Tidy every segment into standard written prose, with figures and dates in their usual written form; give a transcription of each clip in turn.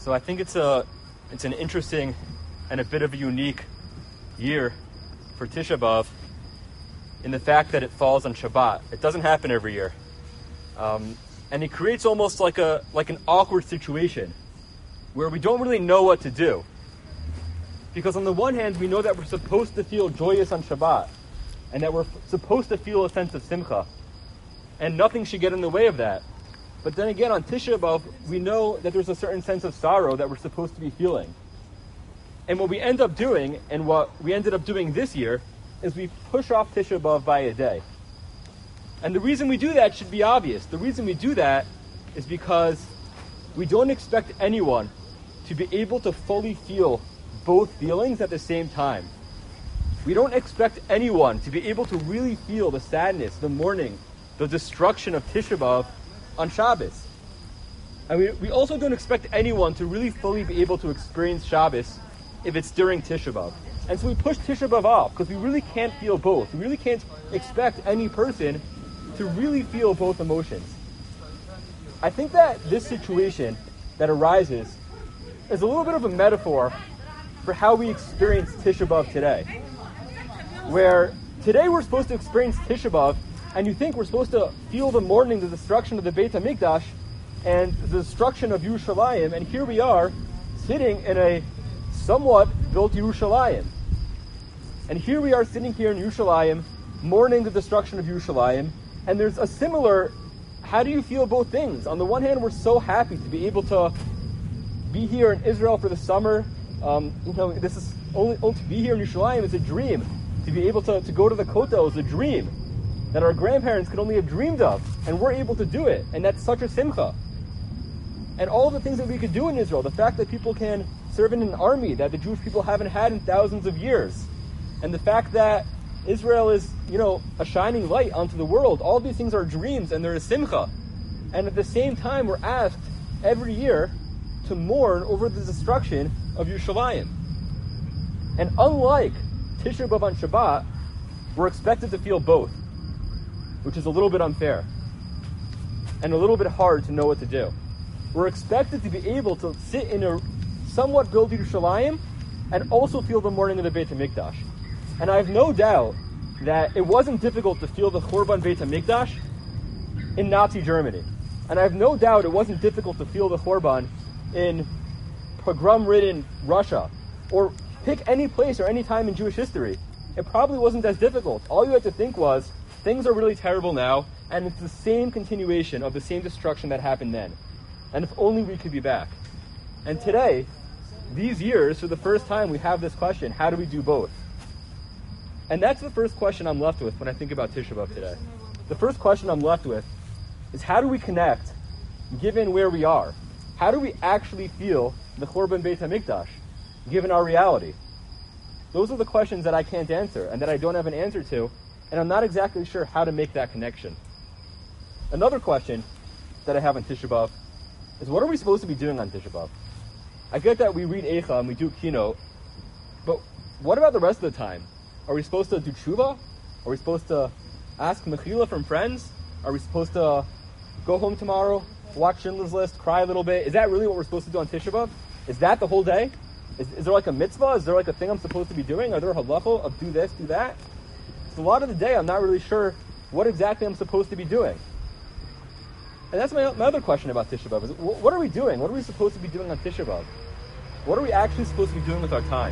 So I think it's an interesting and a bit of a unique year for Tisha B'Av in the fact that it falls on Shabbat. It doesn't happen every year. And it creates almost like an awkward situation where we don't really know what to do. Because on the one hand, we know that we're supposed to feel joyous on Shabbat, and that we're supposed to feel a sense of simcha, and nothing should get in the way of that. But then again, on Tisha B'Av, we know that there's a certain sense of sorrow that we're supposed to be feeling. And what we end up doing, and what we ended up doing this year, is we push off Tisha B'Av by a day. And the reason we do that should be obvious. The reason we do that is because we don't expect anyone to be able to fully feel both feelings at the same time. We don't expect anyone to be able to really feel the sadness, the mourning, the destruction of Tisha B'Av on Shabbos. And we also don't expect anyone to really fully be able to experience Shabbos if it's during Tisha B'Av. And so we push Tisha B'Av off because we really can't feel both. We really can't expect any person to really feel both emotions. I think that this situation that arises is a little bit of a metaphor for how we experience Tisha B'Av today. Where today we're supposed to experience Tisha B'Av, and you think we're supposed to feel the mourning, the destruction of the Beit HaMikdash, and the destruction of Yerushalayim, and here we are, sitting in a somewhat built Yerushalayim. And here we are sitting here in Yerushalayim, mourning the destruction of Yerushalayim, and there's a similar, how do you feel both things? On the one hand, we're so happy to be able to be here in Israel for the summer. This is only to be here in Yerushalayim is a dream. To be able to go to the Kotel is a dream that our grandparents could only have dreamed of, and we're able to do it, and that's such a simcha. And all the things that we could do in Israel, the fact that people can serve in an army that the Jewish people haven't had in thousands of years, and the fact that Israel is, a shining light onto the world, all these things are dreams, and they're a simcha. And at the same time, we're asked every year to mourn over the destruction of Yerushalayim. And unlike Tisha B'Av on Shabbat, we're expected to feel both, which is a little bit unfair and a little bit hard to know what to do. We're expected to be able to sit in a somewhat built Yerushalayim and also feel the mourning of the Beit HaMikdash. And I have no doubt that it wasn't difficult to feel the Churban Beit HaMikdash in Nazi Germany. And I have no doubt it wasn't difficult to feel the Churban in pogrom-ridden Russia, or pick any place or any time in Jewish history. It probably wasn't as difficult. All you had to think was, things are really terrible now, and it's the same continuation of the same destruction that happened then. And if only we could be back. And today, these years, for the first time, we have this question, how do we do both? And that's the first question I'm left with when I think about Tisha B'Av today. The first question I'm left with is, how do we connect, given where we are? How do we actually feel the Churban Beit HaMikdash, given our reality? Those are the questions that I can't answer, and that I don't have an answer to, and I'm not exactly sure how to make that connection. Another question that I have on Tisha B'Av is, what are we supposed to be doing on Tisha B'Av? I get that we read Eicha and we do Kino, but what about the rest of the time? Are we supposed to do tshuva? Are we supposed to ask mechila from friends? Are we supposed to go home tomorrow, watch Schindler's List, cry a little bit? Is that really what we're supposed to do on Tisha B'Av? Is that the whole day? Is there like a mitzvah? Is there like a thing I'm supposed to be doing? Are there halacha of do this, do that? So a lot of the day I'm not really sure what exactly I'm supposed to be doing. And that's my other question about Tisha B'Av. Is what are we doing? What are we supposed to be doing on Tisha B'Av? What are we actually supposed to be doing with our time?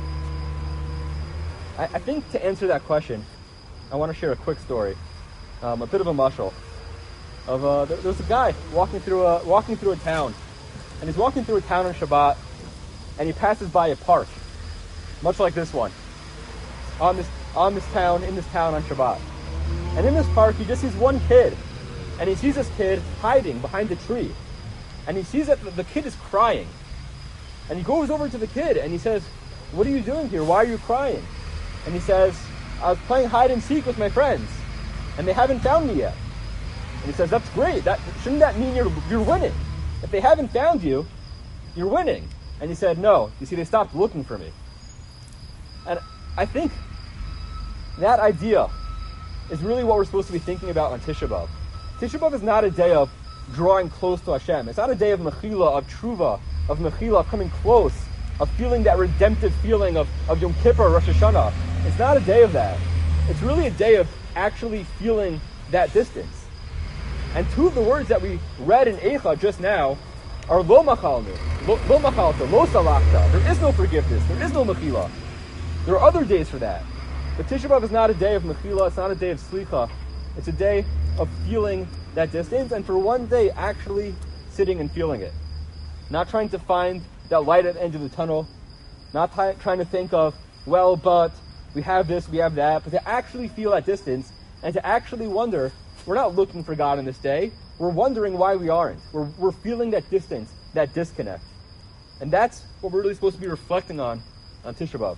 I think to answer that question, I want to share a quick story, a bit of a mashal. There's a guy walking through a town, and he's walking through a town on Shabbat, and he passes by a park, much like this one, in this town on Shabbat. And in this park, he just sees one kid, and he sees this kid hiding behind a tree, and he sees that the kid is crying, and he goes over to the kid and he says, "What are you doing here? Why are you crying?" And he says, "I was playing hide and seek with my friends, and they haven't found me yet." And he says, "That's great. Shouldn't that mean you're winning? If they haven't found you, you're winning." And he said, "No. You see, they stopped looking for me." And I think that idea is really what we're supposed to be thinking about on Tisha B'Av. Tisha B'Av is not a day of drawing close to Hashem. It's not a day of mechila, of tshuva, of Mechila, of coming close, of feeling that redemptive feeling of Yom Kippur, Rosh Hashanah. It's not a day of that. It's really a day of actually feeling that distance. And two of the words that we read in Eicha just now are lo machalnu, lo machalta, lo salachta. There is no forgiveness. There is no mechila. There are other days for that. But Tisha B'Av is not a day of mechila. It's not a day of slicha. It's a day of feeling that distance, and for one day actually sitting and feeling it. Not trying to find that light at the end of the tunnel. Not trying to think of, well, but we have this, we have that. But to actually feel that distance and to actually wonder, we're not looking for God in this day. We're wondering why we aren't. We're feeling that distance, that disconnect. And that's what we're really supposed to be reflecting on Tisha B'Av.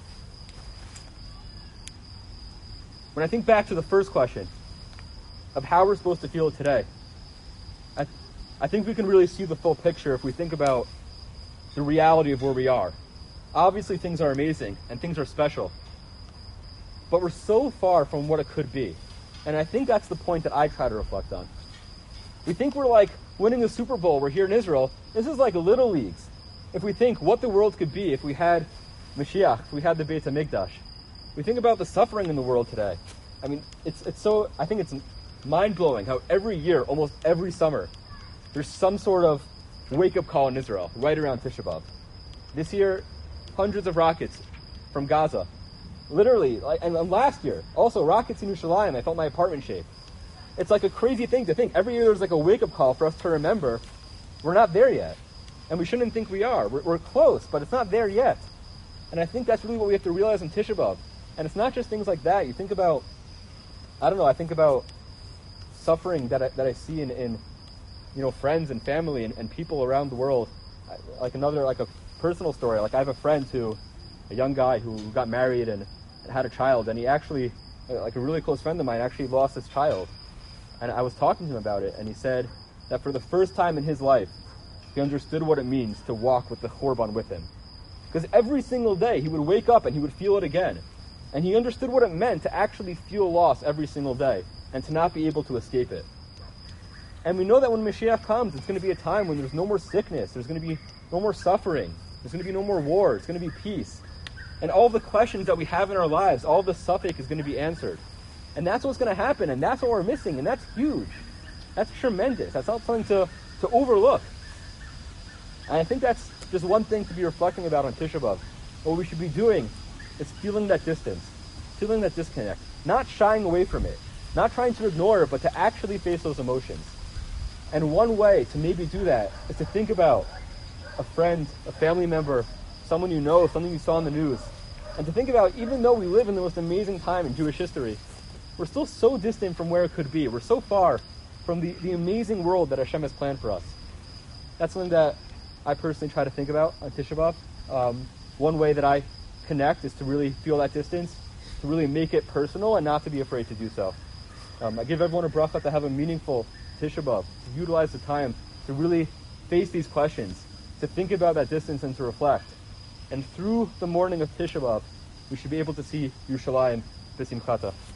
When I think back to the first question of how we're supposed to feel today, I think we can really see the full picture if we think about the reality of where we are. Obviously things are amazing and things are special, but we're so far from what it could be. And I think that's the point that I try to reflect on. We think we're like winning the Super Bowl. We're here in Israel. This is like little leagues. If we think what the world could be if we had Mashiach, if we had the Beit HaMikdash. We think about the suffering in the world today. I mean, I think it's mind-blowing how every year, almost every summer, there's some sort of wake-up call in Israel right around Tisha B'Av. This year, hundreds of rockets from Gaza. Literally, and last year, also rockets in Yerushalayim. I felt my apartment shake. It's like a crazy thing to think. Every year there's like a wake-up call for us to remember we're not there yet. And we shouldn't think we are. We're close, but it's not there yet. And I think that's really what we have to realize in Tisha B'Av. And it's not just things like that. You think about, I think about suffering that I see in friends and family and people around the world. Like a personal story. Like I have a friend a young guy who got married and had a child, and he actually, like a really close friend of mine, actually lost his child. And I was talking to him about it, and he said that for the first time in his life, he understood what it means to walk with the Korban with him. Because every single day he would wake up and he would feel it again. And he understood what it meant to actually feel loss every single day and to not be able to escape it. And we know that when Mashiach comes, it's going to be a time when there's no more sickness, there's going to be no more suffering, there's going to be no more war, it's going to be peace. And all the questions that we have in our lives, all the suffix is going to be answered. And that's what's going to happen, and that's what we're missing, and that's huge. That's tremendous. That's not something to overlook. And I think that's just one thing to be reflecting about on Tisha B'Av. What we should be doing is feeling that distance, feeling that disconnect, not shying away from it, not trying to ignore it, but to actually face those emotions. And one way to maybe do that is to think about a friend, a family member, someone you know, something you saw in the news, and to think about, even though we live in the most amazing time in Jewish history, we're still so distant from where it could be. We're so far from the amazing world that Hashem has planned for us. That's something that I personally try to think about on Tisha B'Av. One way that I connect is to really feel that distance, to really make it personal and not to be afraid to do so. I give everyone a bracha to have a meaningful Tisha B'Av, to utilize the time to really face these questions, to think about that distance and to reflect. And through the morning of Tisha B'Av, we should be able to see Yerushalayim b'simchata.